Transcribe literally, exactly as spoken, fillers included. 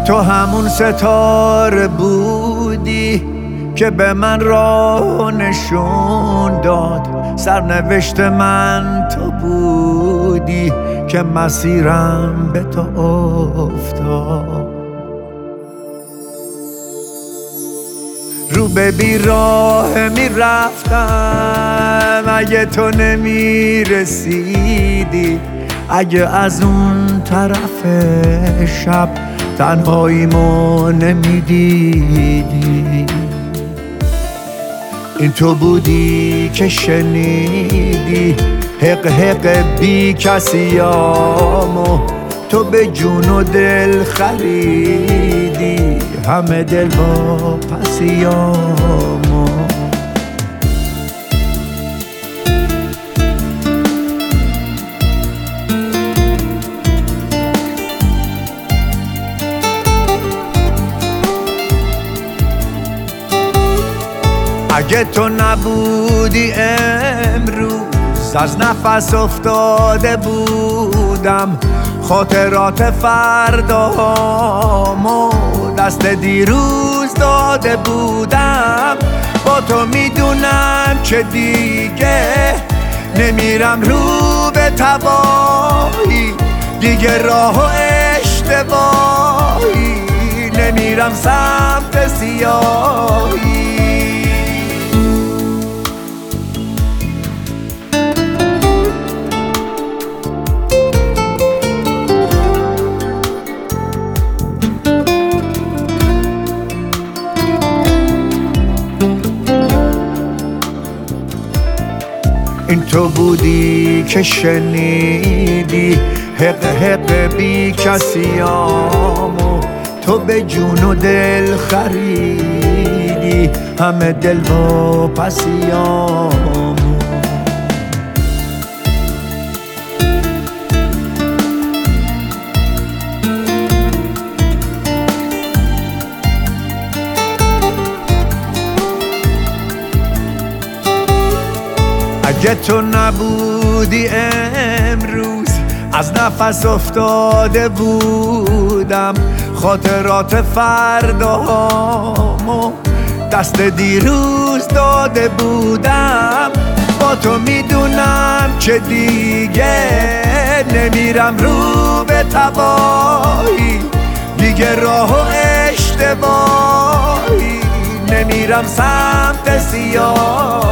تو همون ستاره بودی که به من راه نشون داد، سرنوشت من تو بودی که مسیرم به تو افتاد. رو به بیراه می رفتم اگه تو نمی رسیدی، اگه از اون طرف شب تنهاییمو نمی دیدی. این تو بودی که شنیدی حق حق بی کسیامو، تو به جون و دل خریدی همه دل با پسیامو. اگه تو نبودی امروز از نفس افتاده بودم، خاطرات فردامو دست دیروز داده بودم. با تو میدونم که دیگه نمیرم رو به تباهی، دیگه راه و اشتباهی نمیرم سمت سیاهی. این تو بودی که شنیدی حق حق بی کسیامو، تو به جون و دل خریدی همه دل با پسیامو. اگه تو نبودی امروز از نفس افتاده بودم، خاطرات فردامو دست دیروز داده بودم. با تو میدونم که دیگه نمیرم رو به تباهی، دیگه راه و اشتباهی نمیرم سمت سیاه.